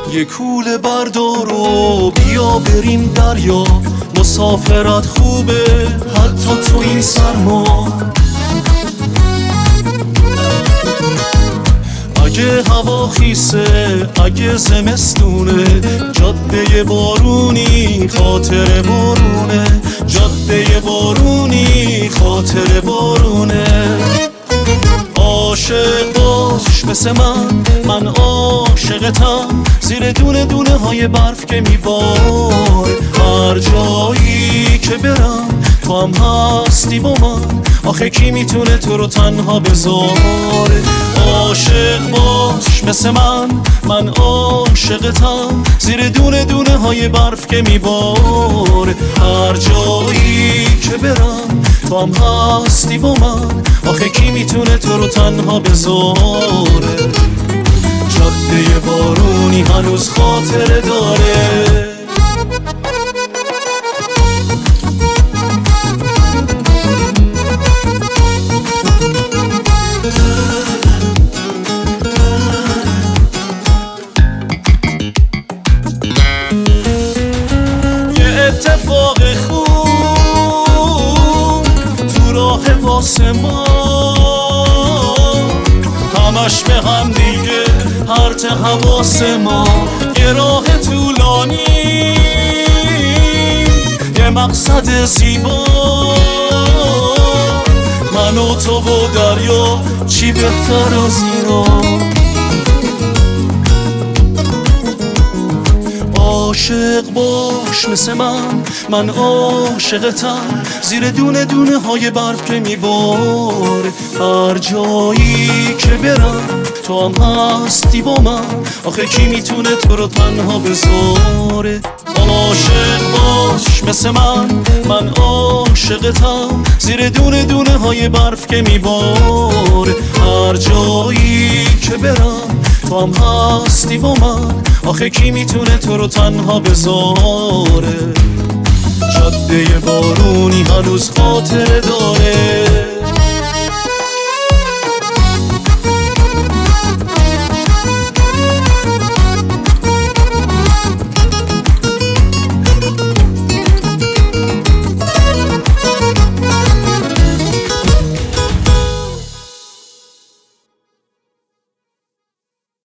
یه کوله بردار و بیا بریم دریا، مسافرت خوبه حتی تو این سرما. اگه هوا خیسه اگه زمستونه، جاده بارونی خاطر بارونه، جاده بارونی خاطر بارونه. عاشق باش مثل من عاشقتم، زیر دونه دونه های برف که میبار. هر جایی که برم تو هم هستی با من، آخه کی میتونه تو رو تنها بذاره. عاشق باش مثل من عاشقتم، زیر دونه دونه های برف که میبار. هر جایی که برم تو هم هستی با من، آخه کی میتونه تو رو تنها بذاره. جاده بارونی هنوز خاطره داره. اتفاق خوب تو راه واسه ما، همش به هم دیگه هرت حواس ما. یه راه طولانی یه مقصد زیبا، من و تو و دریا چی بهتر از اینا. عاشق باش مثل من عاشقتم، زیر دونه دونه های برف که میبار. هر جایی که برم تو هم هستی با من، آخه کی میتونه تو رو تنها بذاره. عاشق باش مثل من عاشقتم، زیر دونه دونه های برف که میبار. هر جایی که برم تو هم هستی با من، آخه کی میتونه تو رو تنها بذاره. جاده بارونی هنوز خاطره داره.